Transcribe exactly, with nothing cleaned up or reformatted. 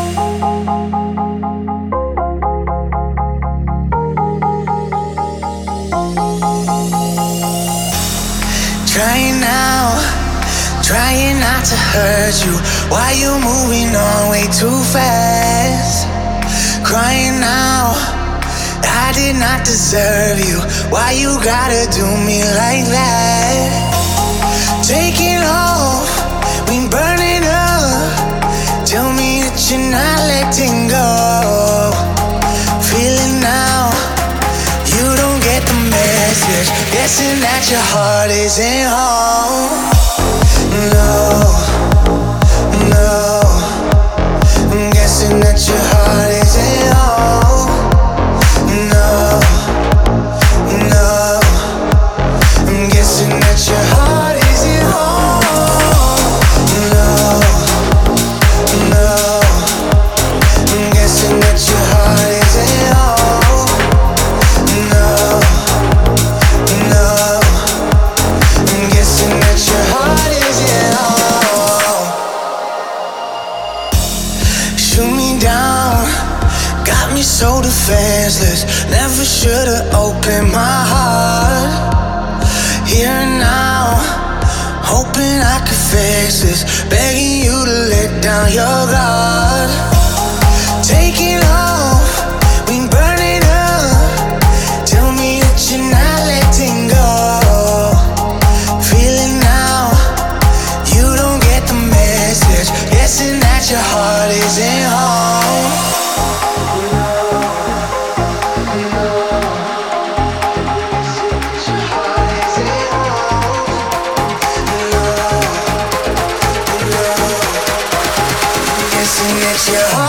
Trying now, trying not to hurt you. Why you moving on way too fast? Crying now, I did not deserve you. Why you gotta do me like that? Taking off, we burning up. Tell me that you're not letting go. Feeling now, you don't get the message. Guessing that your heart isn't home. No, no. I'm guessing that your heart isn't home. No, no. I'm guessing that your heart isn't home. No, no. I'm guessing that your heart isn't home. No, no. I'm guessing that your heart isn't home. Shoot me down, got me so defenseless. Never should've opened my heart. Here and now, hoping I could fix this. Begging you to let down your guard. Taking off, we burning up. Tell me that you're not letting go. Feeling now, you don't get the message. Guessing that your heart isn't home. Guessing that your heart